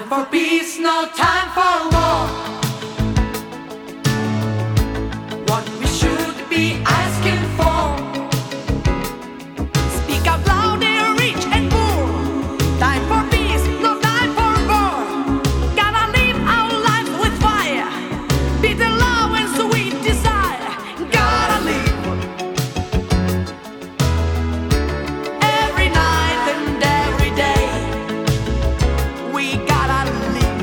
time for peace, no time for war. What we should be asking for. Speak out loud, rich and poor. Time for peace, no time for war. Gotta live our lives with fire. Bitter love and sweet desire. Gotta live every night and every day. We gotta live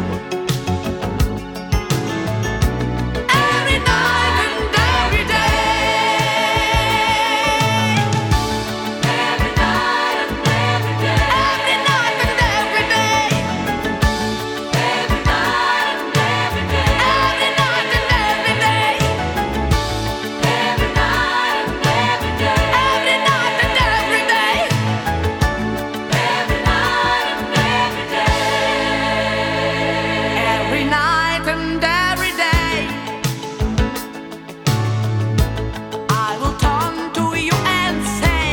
every night and every day. Every night and every day. Every night and every day. Every night and every day. Every night and every day. Every night and every day. Every night and every day. Every night and every day. Every night and every day. I will turn to you and say,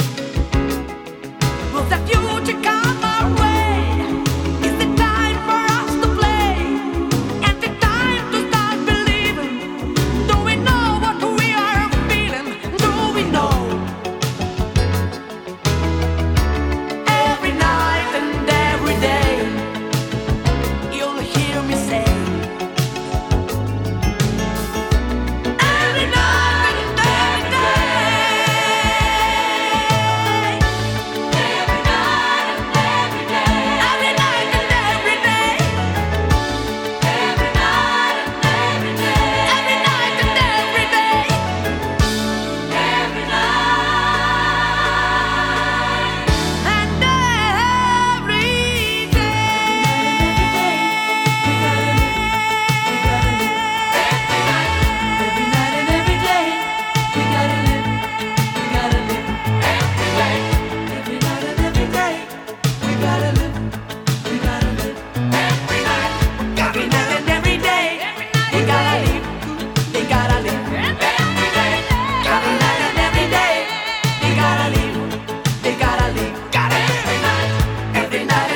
will the future come our way? Is it time for us to play? And the time to start believing? Do we know what we are feeling? Do we know? Every night and every day, you'll hear me say, every night and every day. Every night and every day. Every night and every day. Every night and every day. Every night and every day. Every night and every day. We gotta live. We gotta live. Every night and every day. We gotta live. We gotta live. Every night and every day. We gotta live. We gotta live. We gotta live. Every night. Every night.